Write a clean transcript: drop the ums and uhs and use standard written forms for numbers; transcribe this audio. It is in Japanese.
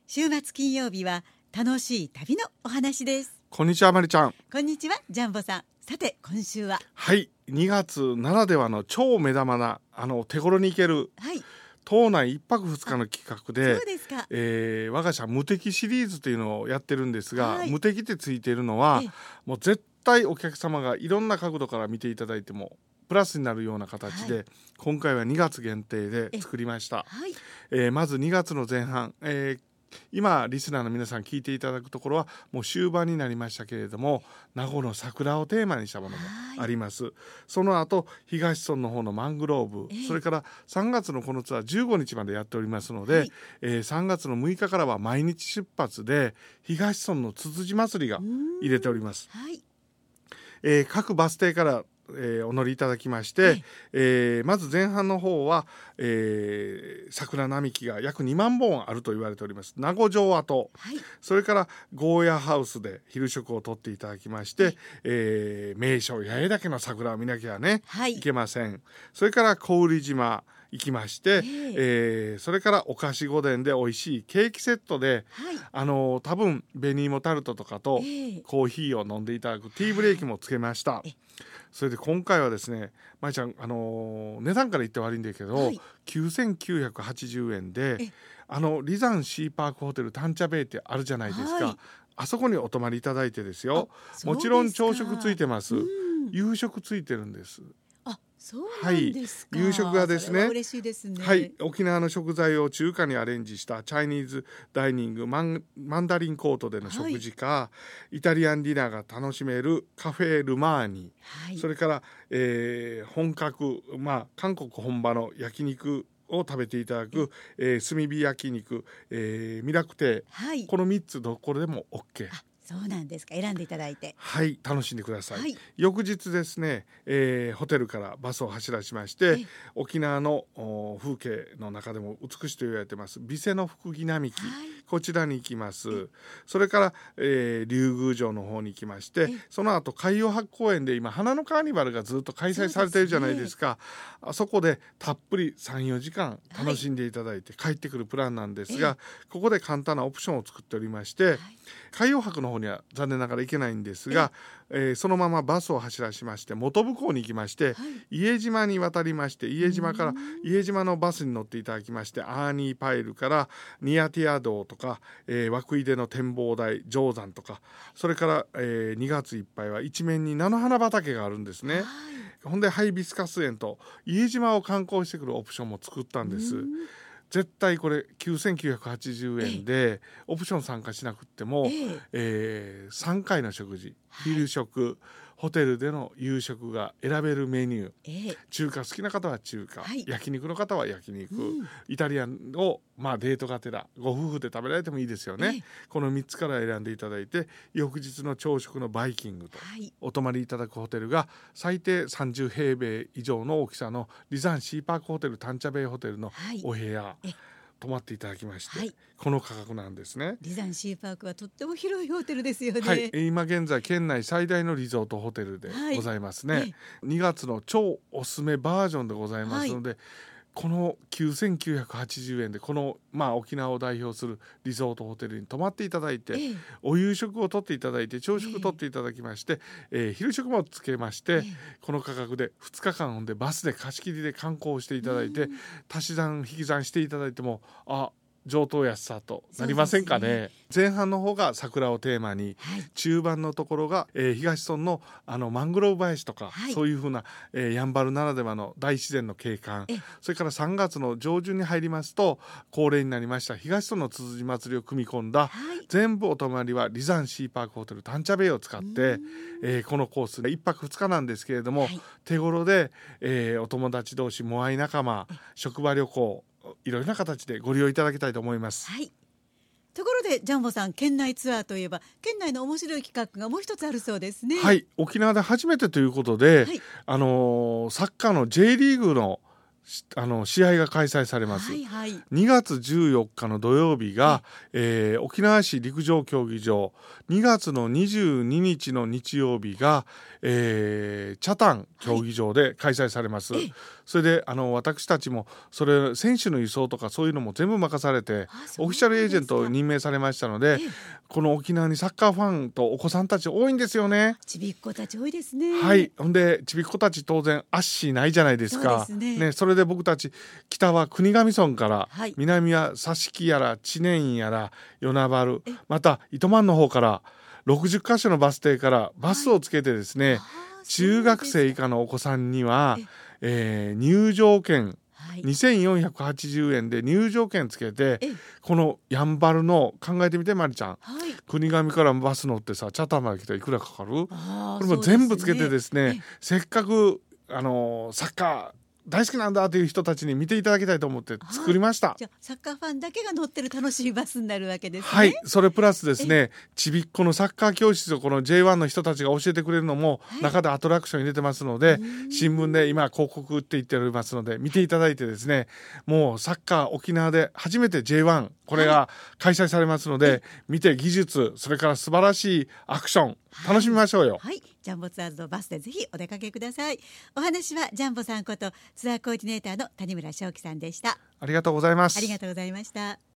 週末金曜日は楽しい旅のお話です。 こんにちは、まりちゃん。 こんにちは、ジャンボさん。さて今週は、 はい、2月ならではの超目玉な手頃に行ける、島内1泊2日の企画で、 そうですか。 我が社無敵シリーズというのをやってるんですが、無敵ってついているのは、もう絶対お客様がいろんな角度から見ていただいてもプラスになるような形で、今回は2月限定で作りました。まず2月の前半、今リスナーの皆さん聞いていただくところはもう終盤になりましたけれども、名護の桜をテーマにしたものもあります。その後東村の方のマングローブ、それから3月のこのツアー15日までやっておりますので、3月の6日からは毎日出発で東村のつつじ祭りが入れております。各バス停からお乗りいただきまして、まず前半の方は、桜並木が約2万本あると言われております名護城跡、それからゴーヤハウスで昼食をとっていただきまして、名所八重岳の桜を見なきゃね、いけません。それから小売島行きまして、それからお菓子御殿で美味しいケーキセットで、多分紅芋タルトとかとコーヒーを飲んでいただくティーブレーキもつけました。それで今回はですね、まいちゃん、値段から言って悪いんだけど、9980円でリザンシーパークホテルタンチャベイってあるじゃないですか、あそこにお泊まりいただいてですよ。もちろん朝食ついてます、夕食ついてるんです。 そうなんですか。 夕食がですね、 嬉しいですね。 沖縄の食材を中華にアレンジしたチャイニーズダイニングマンダリンコートでの食事か、イタリアンディナーが楽しめるカフェルマーニ、それから、本格、韓国本場の焼肉を食べていただく、炭火焼肉、ミラクテ、この3つどこでも OK。 そうなんですか。選んでいただいて、 楽しんでください。翌日ですね、ホテルからバスを走らしまして、沖縄の風景の中でも美しいと言われてます備瀬の福木並木、こちらに行きます。それから、竜宮城の方に行きまして、その後海洋博公園で今花のカーニバルがずっと開催されているじゃないですか。あそこでたっぷり 3,4 時間楽しんでいただいて帰ってくるプランなんですが、ここで簡単なオプションを作っておりまして、海洋博の方には残念ながら行けないんですが、そのままバスを走らしまして本部港に行きまして、伊江島に渡りまして、伊江島から伊江島のバスに乗っていただきまして、アーニーパイルからニアティア道とか、涌井出の展望台定山とか、それから、2月いっぱいは一面に菜の花畑があるんですね。ほんでハイビスカス園と伊江島を観光してくるオプションも作ったんです。絶対これ9980円でオプション参加しなくっても、3回の食事、昼食、ホテルでの夕食が選べるメニュー、中華好きな方は中華、焼肉の方は焼肉、イタリアンをデートがてらご夫婦で食べられてもいいですよね。この3つから選んでいただいて、翌日の朝食のバイキングと、お泊まりいただくホテルが最低30平米以上の大きさのリザンシーパークホテルタンチャベイホテルのお部屋、泊まっていただきまして、この価格なんですね。 リザンシーパークはとっても広いホテルですよね。 今現在県内最大のリゾートホテルでございますね。2月の超おすすめバージョンでございますので、この9980円でこの、沖縄を代表するリゾートホテルに泊まっていただいて、お夕食をとっていただいて、朝食とっていただきまして、昼食もつけまして、この価格で2日間でバスで貸し切りで観光していただいて、足し算引き算していただいても上等安さとなりませんかね。前半の方が桜をテーマに、中盤のところが、東村のマングローブ林とか、そういう風な、やんばるならではの大自然の景観、それから3月の上旬に入りますと恒例になりました東村のつつじ祭りを組み込んだ、全部お泊まりはリザンシーパークホテルタンチャベイを使って、このコースで1泊2日なんですけれども、手頃で、お友達同士、モアイ仲間、職場旅行、いろいろな形でご利用いただきたいと思います。 ところでジャンボさん、県内ツアーといえば県内の面白い企画がもう一つあるそうですね。 沖縄で初めてということで、サッカーの J リーグの試合が開催されます。2月14日の土曜日が、沖縄市陸上競技場、2月の22日の日曜日が、北谷競技場で開催されます。 それで私たちもそれ選手の輸送とかそういうのも全部任されてオフィシャルエージェントを任命されましたので、この沖縄にサッカーファンとお子さんたち多いんですよね。 ちびっ子たち多いですね。 はい。ほんでちびっ子たち当然アッシーないじゃないですか。 そうですね。 それで僕たち北は国頭村から、 はい、 南は佐敷やら知念やら与那原、また糸満の方から60カ所のバス停からバスをつけてですね、はい、中学生以下のお子さんには、入場券、2480円で入場券つけて、このやんばるの考えてみてまりちゃん、国頭からバス乗ってさチャタンまで来たらいくらかかる？これも全部つけてですね、せっかくサッカー大好きなんだという人たちに見ていただきたいと思って作りました。 じゃあサッカーファンだけが乗ってる楽しいバスになるわけですね。 はい、それプラスですね、ちびっこのサッカー教室をこの J1 の人たちが教えてくれるのも中でアトラクション入れてますので、新聞で今広告売っていっておりますので見ていただいてですね、もうサッカー沖縄で初めて J1 これが開催されますので、見て技術、それから素晴らしいアクション楽しみましょうよ。 はい、ジャンボツアーズのバスでぜひお出かけください。お話はジャンボさんことツアーコーディネーターの谷村正樹さんでした。 ありがとうございます。 ありがとうございました。